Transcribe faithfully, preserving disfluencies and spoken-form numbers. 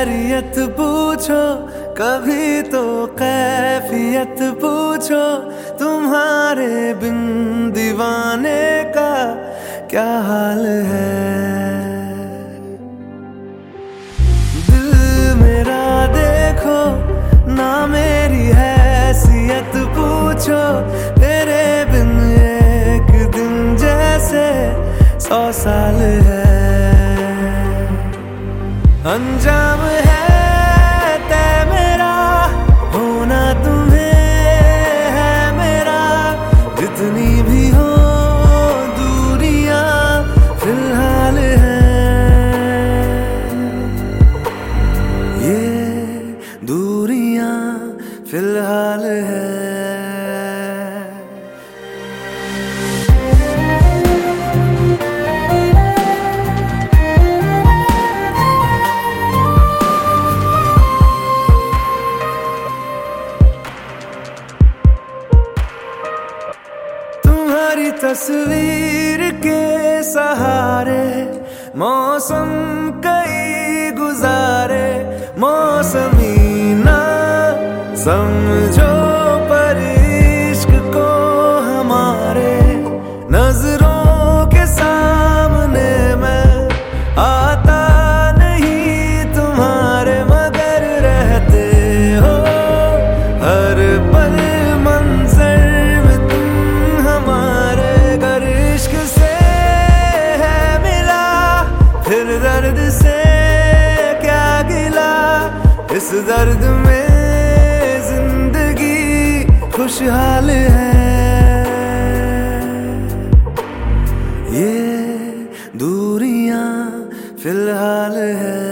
खैरियत पूछो, कभी तो कैफियत पूछो, तुम्हारे बिन दीवाने का क्या हाल है। दिल मेरा देखो ना, मेरी हैसियत पूछो, तेरे बिन एक दिन जैसे सौ साल है। अंजाम है तय मेरा, होना तुम्हें है मेरा, जितनी भी हो दूरियां फिलहाल है। ये दूरियां फिलहाल है। तुम्हारी तस्वीर के सहारे मौसम कई गुजारे, मौसमी ना समझो पर इश्क को हमारे, नजरों के सामने मैं आता नहीं तुम्हारे, मगर रहते हो हर पल मंजर में तुम हमारे। गर इश्क से है मिला फिर दर्द से क्या गिला, इस दर्द में जिंदगी खुशहाल है। ये दूरियां फिलहाल है।